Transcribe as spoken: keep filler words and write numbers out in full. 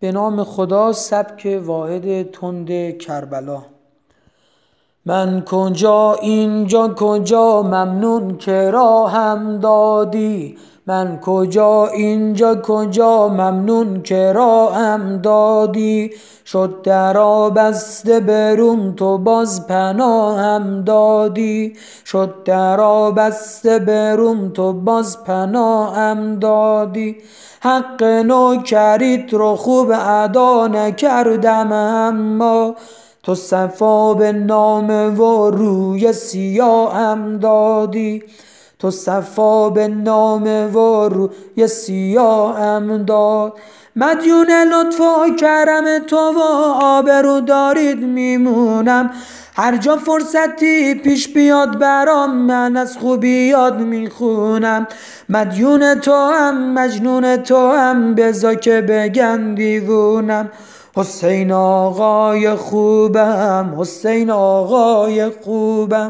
به نام خدا. سبک واحد تند کربلا. من کجا اینجا کجا ممنون که راهم دادی، من کجا اینجا کجا ممنون که راهم دادی. شد درا بسته بروم تو باز پناهم دادی، شد درا بسته بروم تو باز پناهم دادی. حق نوکریت رو خوب ادا نکردم، اما تو صفا به نام و روی سیاهم دادی، تو صفا به نام و روی سیاهم داد. مدیون لطف و کرم تو و آبرو دارید میمونم، هر جا فرصتی پیش بیاد برام من از خوبیات میخونم. مدیون تو هم مجنون تو هم بذار که بگن دیوونم. حسین آقای خوبم، حسین آقای خوبم.